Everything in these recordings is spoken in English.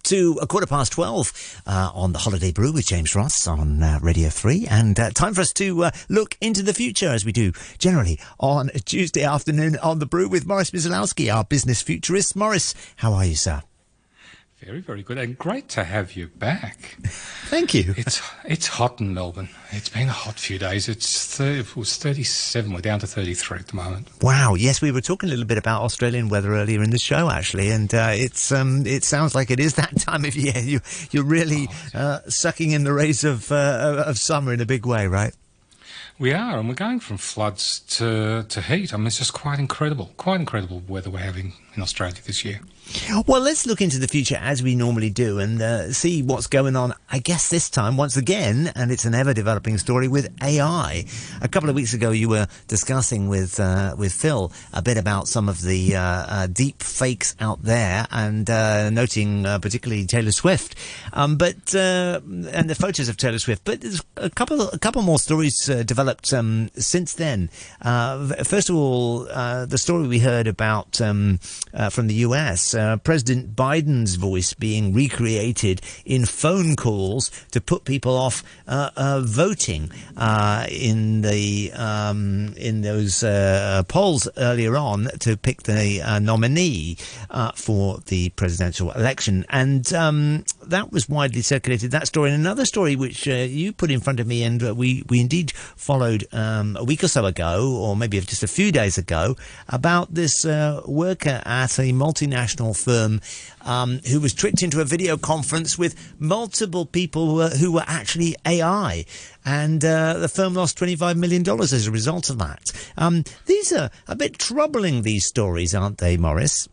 to 12:15 on the Holiday Brew with James Ross on Radio 3. And time for us to look into the future, as we do generally on a Tuesday afternoon on The Brew with Maurice Mizalowski, our business futurist. Maurice, how are you, sir? Very, very good, and great to have you back. Thank you. It's hot in Melbourne. It's been a hot few days. It was 37. We're down to 33 at the moment. Wow. Yes, we were talking a little bit about Australian weather earlier in the show, actually, and it sounds like it is that time of year. You're really sucking in the rays of summer in a big way, right? We are, and we're going from floods to heat. I mean, it's just quite incredible weather we're having in Australia this year. Well, let's look into the future as we normally do and see what's going on, I guess this time, once again, and it's an ever-developing story with AI. A couple of weeks ago, you were discussing with Phil a bit about some of the deep fakes out there and noting particularly Taylor Swift, and the photos of Taylor Swift. But there's a couple more stories developed since then. First of all, the story we heard about from the US, President Biden's voice being recreated in phone calls to put people off voting in those polls earlier on to pick the nominee for the presidential election, and that was widely circulated. That story, and another story which you put in front of me, and we indeed followed a week or so ago, or maybe just a few days ago, about this worker at a multinational firm who was tricked into a video conference with multiple people who were actually AI. And the firm lost $25 million as a result of that. These are a bit troubling, these stories, aren't they, Maurice?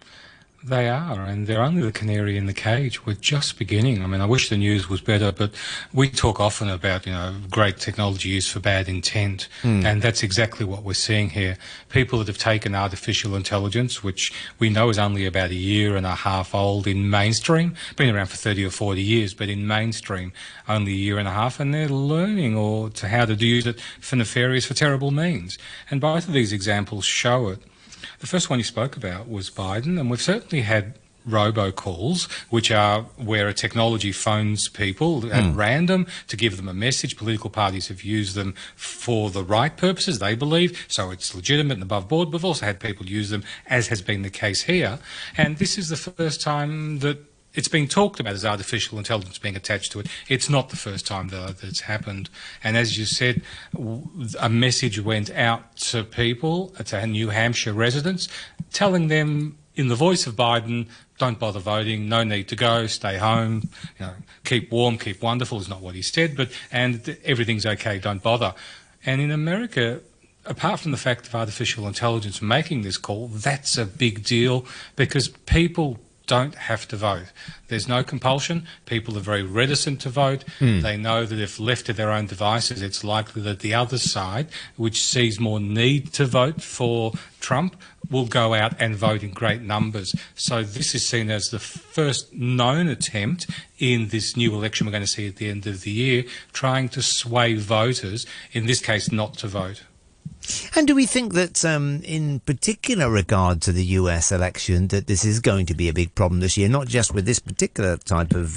They are, and they're only the canary in the cage. We're just beginning. I mean, I wish the news was better, but we talk often about, great technology used for bad intent, and that's exactly what we're seeing here. People that have taken artificial intelligence, which we know is only about a year and a half old in mainstream, been around for 30 or 40 years, but in mainstream, only a year and a half, and they're learning how to use it for nefarious, for terrible means. And both of these examples show it. The first one you spoke about was Biden, and we've certainly had robocalls, which are where a technology phones people at random to give them a message. Political parties have used them for the right purposes, they believe, so it's legitimate and above board. We've also had people use them, as has been the case here, and this is the first time that it's been talked about as artificial intelligence being attached to it. It's not the first time that it's happened. And as you said, a message went out to people, to New Hampshire residents, telling them in the voice of Biden, don't bother voting, no need to go, stay home, keep warm, keep wonderful is not what he said, and everything's okay, don't bother. And in America, apart from the fact of artificial intelligence making this call, that's a big deal because people don't have to vote. There's no compulsion. People are very reticent to vote. They know that if left to their own devices, it's likely that the other side, which sees more need to vote for Trump, will go out and vote in great numbers. So this is seen as the first known attempt in this new election we're going to see at the end of the year, trying to sway voters, in this case not to vote. And do we think that, in particular regard to the US election, that this is going to be a big problem this year, not just with this particular type of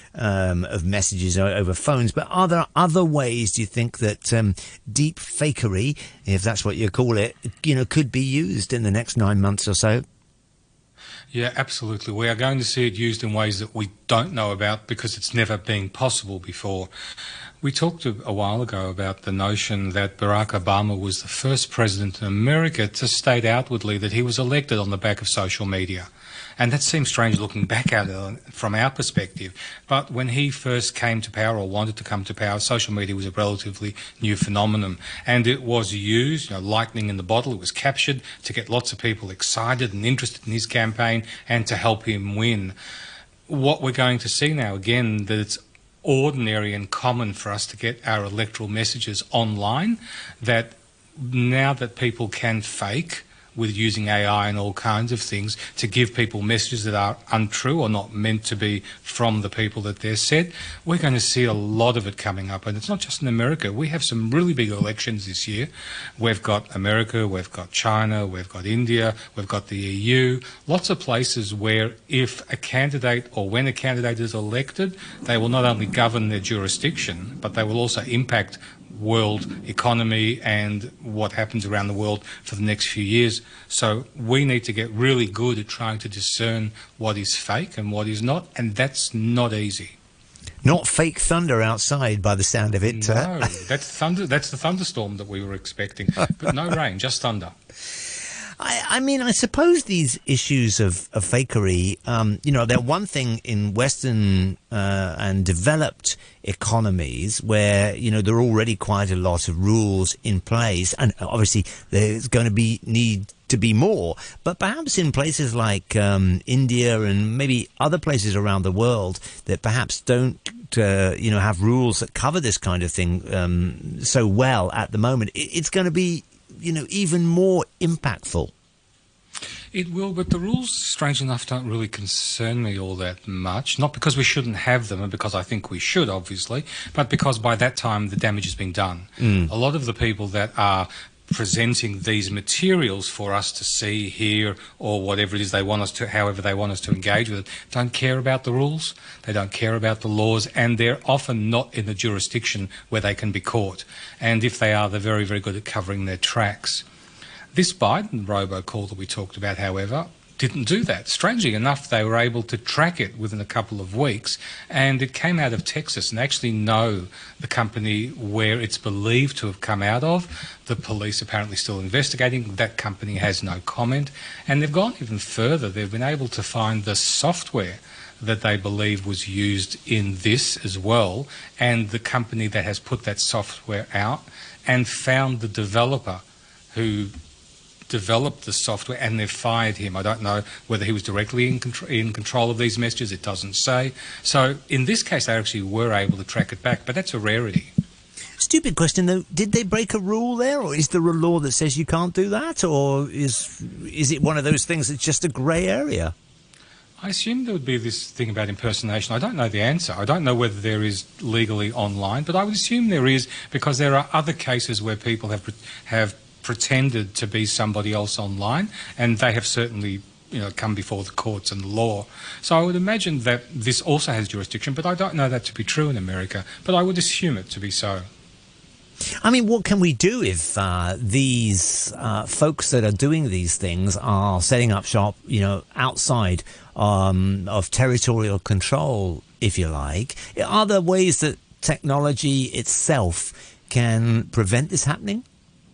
messages over phones, but are there other ways, do you think, that deep fakery, if that's what you call it, could be used in the next 9 months or so? Yeah, absolutely. We are going to see it used in ways that we don't know about because it's never been possible before. We talked a while ago about the notion that Barack Obama was the first president in America to state outwardly that he was elected on the back of social media. And that seems strange looking back at it from our perspective. But when he first came to power or wanted to come to power, social media was a relatively new phenomenon. And it was used, lightning in the bottle, it was captured to get lots of people excited and interested in his campaign and to help him win. What we're going to see now, again, that it's ordinary and common for us to get our electoral messages online, that now that people can fake with using AI and all kinds of things to give people messages that are untrue or not meant to be from the people that they're said. We're going to see a lot of it coming up, and it's not just in America. We have some really big elections this year. We've got America, we've got China, we've got India, we've got the EU, lots of places where if a candidate or when a candidate is elected, they will not only govern their jurisdiction, but they will also impact world economy and what happens around the world for the next few years. So we need to get really good at trying to discern what is fake and what is not, and that's not easy. Not fake thunder outside by the sound of it. No, that's thunder. That's the thunderstorm that we were expecting, but no rain, just thunder. I mean, I suppose these issues of fakery, they're one thing in Western and developed economies where, there are already quite a lot of rules in place. And obviously there's going to need to be more. But perhaps in places like India and maybe other places around the world that perhaps don't have rules that cover this kind of thing so well at the moment, it's going to be even more impactful. It will, but the rules, strange enough, don't really concern me all that much. Not because we shouldn't have them, and because I think we should, obviously, but because by that time the damage has been done. A lot of the people that are presenting these materials for us to see, hear, or whatever it is they want us to, however they want us to engage with it, don't care about the rules, they don't care about the laws, and they're often not in the jurisdiction where they can be caught. And if they are, they're very, very good at covering their tracks. This Biden robocall that we talked about, however, didn't do that. Strangely enough, they were able to track it within a couple of weeks, and it came out of Texas, and actually know the company where it's believed to have come out of. The police apparently still investigating. That company has no comment, and they've gone even further. They've been able to find the software that they believe was used in this as well, and the company that has put that software out, and found the developer who developed the software, and they've fired him. I don't know whether he was directly in control of these messages. It doesn't say. So in this case, they actually were able to track it back, but that's a rarity. Stupid question, though. Did they break a rule there, or is there a law that says you can't do that, or is it one of those things that's just a grey area? I assume there would be this thing about impersonation. I don't know the answer. I don't know whether there is legally online, but I would assume there is, because there are other cases where people have pretended to be somebody else online, and they have certainly come before the courts and the law. So I would imagine that this also has jurisdiction, but I don't know that to be true in America, but I would assume it to be so. I mean, what can we do if these folks that are doing these things are setting up shop, outside of territorial control, if you like? Are there ways that technology itself can prevent this happening?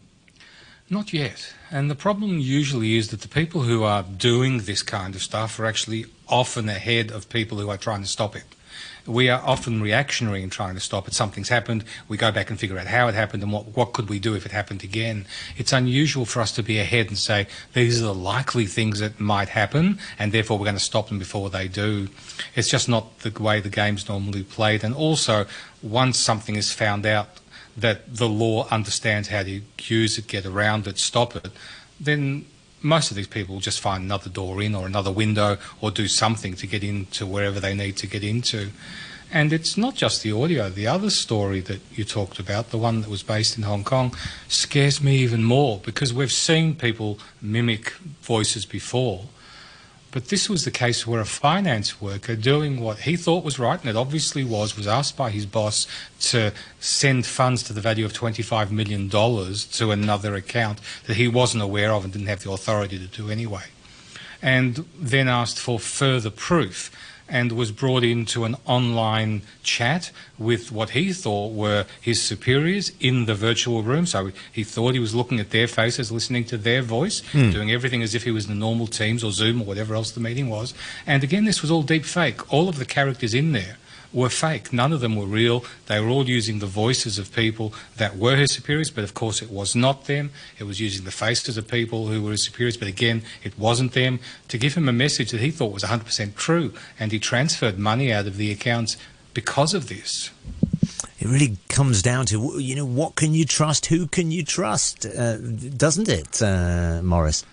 Not yet. And the problem usually is that the people who are doing this kind of stuff are actually often ahead of people who are trying to stop it. We are often reactionary in trying to stop it. Something's happened, we go back and figure out how it happened and what could we do if it happened again. It's unusual for us to be ahead and say, these are the likely things that might happen, and therefore we're going to stop them before they do. It's just not the way the game's normally played. And also, once something is found out that the law understands how to use it, get around it, stop it, then most of these people will just find another door in or another window or do something to get into wherever they need to get into. And it's not just the audio. The other story that you talked about, the one that was based in Hong Kong, scares me even more, because we've seen people mimic voices before. But this was the case where a finance worker doing what he thought was right, and it obviously was asked by his boss to send funds to the value of $25 million to another account that he wasn't aware of and didn't have the authority to do anyway. And then asked for further proof, and was brought into an online chat with what he thought were his superiors in the virtual room. So he thought he was looking at their faces, listening to their voice, doing everything as if he was in the normal Teams or Zoom or whatever else the meeting was. And again, this was all deep fake. All of the characters in there were fake. None of them were real. They were all using the voices of people that were his superiors, but of course it was not them. It was using the faces of people who were his superiors, but again, it wasn't them, to give him a message that he thought was 100% true, and he transferred money out of the accounts because of this. It really comes down to, what can you trust, who can you trust, doesn't it, Maurice?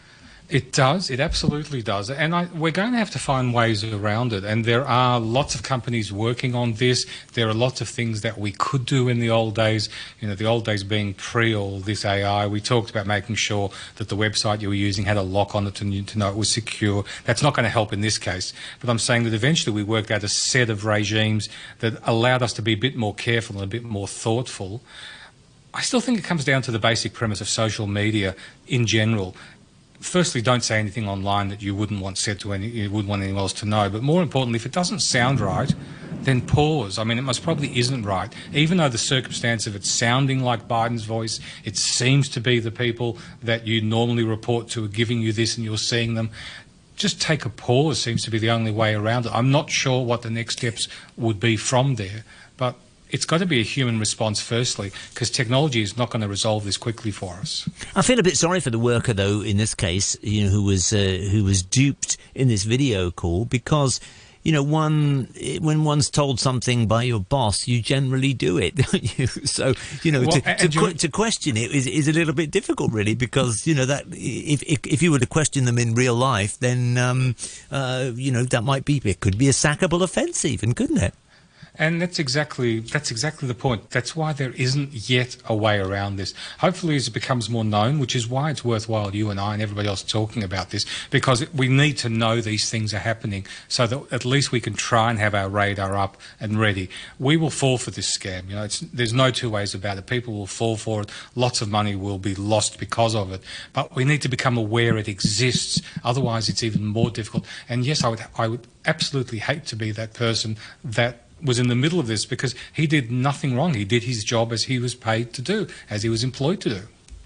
It does. It absolutely does. And we're going to have to find ways around it. And there are lots of companies working on this. There are lots of things that we could do in the old days. You know, the old days being pre all this AI. We talked about making sure that the website you were using had a lock on it to know it was secure. That's not going to help in this case. But I'm saying that eventually we worked out a set of regimes that allowed us to be a bit more careful and a bit more thoughtful. I still think it comes down to the basic premise of social media in general. Firstly, don't say anything online that you wouldn't want said to you wouldn't want anyone else to know. But more importantly, if it doesn't sound right, then pause. I mean, it most probably isn't right. Even though the circumstance of it sounding like Biden's voice, it seems to be the people that you normally report to are giving you this and you're seeing them. Just take a pause seems to be the only way around it. I'm not sure what the next steps would be from there, but it's got to be a human response firstly, because technology is not going to resolve this quickly for us. I feel a bit sorry for the worker, though, in this case, you know, who was duped in this video call, because, you know, when one's told something by your boss, you generally do it, don't you? So, you know, to question it is a little bit difficult, really, because, you know, that if you were to question them in real life, then you know, it could be a sackable offence, even, couldn't it? And that's exactly the point. That's why there isn't yet a way around this. Hopefully, as it becomes more known, which is why it's worthwhile you and I and everybody else talking about this, because we need to know these things are happening so that at least we can try and have our radar up and ready. We will fall for this scam. You know, there's no two ways about it. People will fall for it. Lots of money will be lost because of it. But we need to become aware it exists. Otherwise, it's even more difficult. And yes, I would absolutely hate to be that person that was in the middle of this, because he did nothing wrong. He did his job as he was paid to do, as he was employed to do.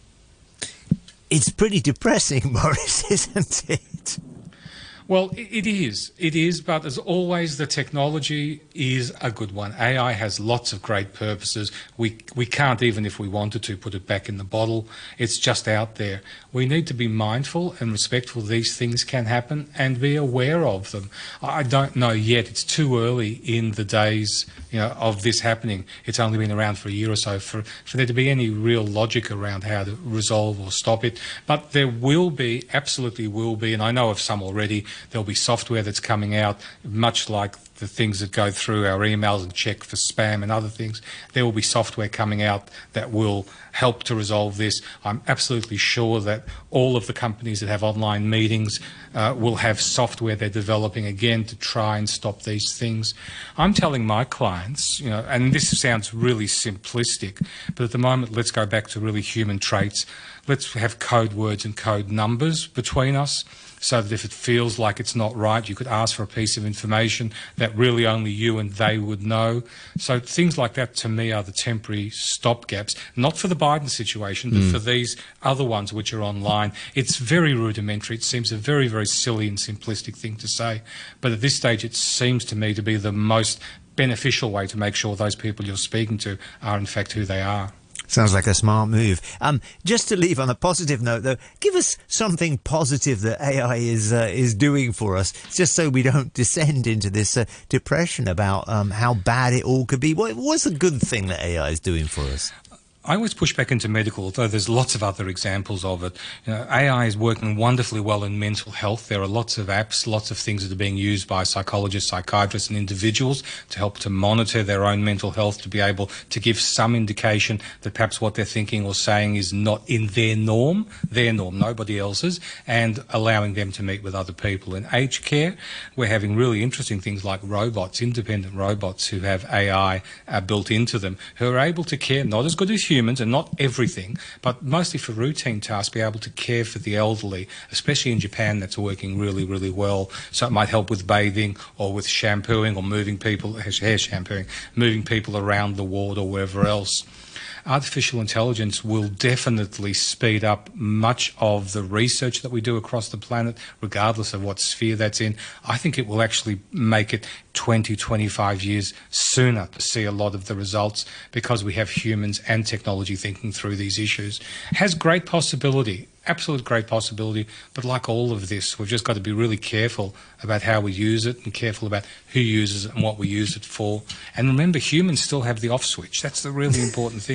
It's pretty depressing, Maurice, isn't it? Well, it is, but as always, the technology is a good one. AI has lots of great purposes. We can't, even if we wanted to, put it back in the bottle. It's just out there. We need to be mindful and respectful these things can happen and be aware of them. I don't know yet. It's too early in the days, you know, of this happening. It's only been around for a year or so for there to be any real logic around how to resolve or stop it. But there will be, absolutely will be, and I know of some already. There'll be software that's coming out, much like the things that go through our emails and check for spam and other things. There will be software coming out that will help to resolve this. I'm absolutely sure that all of the companies that have online meetings will have software they're developing again to try and stop these things. I'm telling my clients, you know, and this sounds really simplistic, but at the moment, let's go back to really human traits. Let's have code words and code numbers between us, so that if it feels like it's not right, you could ask for a piece of information that really only you and they would know. So things like that, to me, are the temporary stopgaps, not for the Biden situation, but for these other ones which are online. It's very rudimentary. It seems a very, very silly and simplistic thing to say. But at this stage, it seems to me to be the most beneficial way to make sure those people you're speaking to are, in fact, who they are. Sounds like a smart move. Just to leave on a positive note, though, give us something positive that AI is doing for us, just so we don't descend into this depression about how bad it all could be. What's a good thing that AI is doing for us? I always push back into medical, although there's lots of other examples of it. You know, AI is working wonderfully well in mental health. There are lots of apps, lots of things that are being used by psychologists, psychiatrists and individuals to help to monitor their own mental health, to be able to give some indication that perhaps what they're thinking or saying is not in their norm, nobody else's, and allowing them to meet with other people. In aged care, we're having really interesting things like robots, independent robots who have AI built into them, who are able to care, not as good as humans and not everything, but mostly for routine tasks, be able to care for the elderly, especially in Japan. That's working really, really well. So it might help with bathing or with shampooing or moving people, hair shampooing, moving people around the ward or wherever else. Artificial intelligence will definitely speed up much of the research that we do across the planet, regardless of what sphere that's in. I think it will actually make it 20, 25 years sooner to see a lot of the results, because we have humans and technology thinking through these issues. It has great possibility, absolute great possibility, but like all of this, we've just got to be really careful about how we use it and careful about who uses it and what we use it for. And remember, humans still have the off switch. That's the really important thing.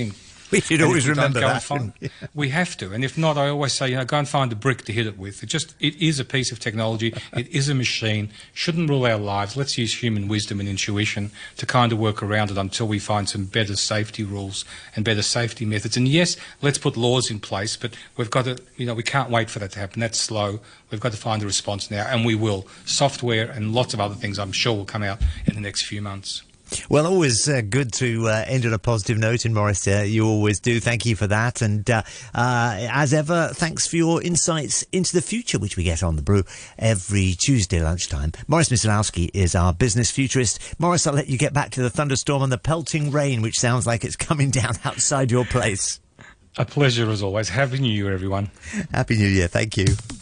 We should always remember that. We have to. And if not, I always say, go and find a brick to hit it with. It is a piece of technology. It is a machine. Shouldn't rule our lives. Let's use human wisdom and intuition to kind of work around it until we find some better safety rules and better safety methods. And yes, let's put laws in place, but we've got to, we can't wait for that to happen. That's slow. We've got to find a response now, and we will. Software and lots of other things I'm sure will come out in the next few months. Well, always good to end on a positive note, and Maurice, you always do. Thank you for that. And as ever, thanks for your insights into the future, which we get on The Brew every Tuesday lunchtime. Maurice Myslowski is our business futurist. Maurice, I'll let you get back to the thunderstorm and the pelting rain, which sounds like it's coming down outside your place. A pleasure as always. Happy New Year, everyone. Happy New Year. Thank you.